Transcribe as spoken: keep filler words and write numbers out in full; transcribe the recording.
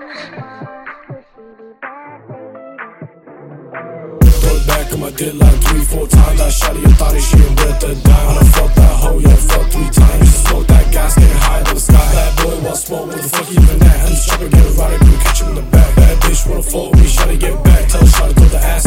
Throw it back on my dick like three, four times. That shawty, I thought she ain't with the dime. I done fucked that hoe, yeah, fuck three times. Used to smoke that gas, getting high to the sky. Bad boy want smoke, what the fuck you even at? I'm just trying to get a ride, I can catch him in the back. Bad bitch wanna fuck with me, shawty get back. Tell shawty throw the ass